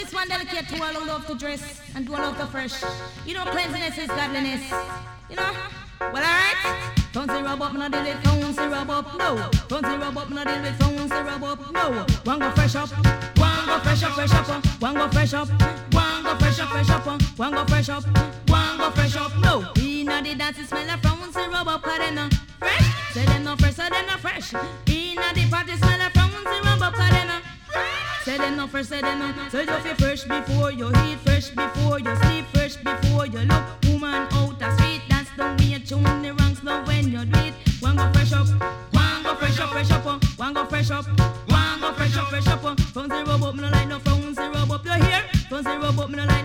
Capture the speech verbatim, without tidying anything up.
this one delicate to all who love to dress and who love to fresh. You know cleanliness is godliness. You know? Well, alright. Fancy rub up, no deal with fancy rub up, no. Fancy rub up, no deal with fancy rub up, no. One go fresh up, one go fresh up, fresh up, uh. One go fresh up, one go fresh up, fresh up, uh. One go fresh up, one go fresh up, no. Inna the dance, it smell of fancy rub up, 'cause they no fresh. Say them no fresh, so they no fresh. Inna the party, smell of fancy rub up, 'cause they no fresh. Say them no fresh, say them no. So you feel fresh before you eat, fresh before you sleep, fresh before you look. Woman out the street, that's the way you tune the ranks now when you do it. One go fresh up, one go fresh up, fresh up, uh. One go fresh up, one go fresh up, fresh up, uh. Fancy rub up, me no like no fancy rub up. You hear? Fancy rub up, me no like.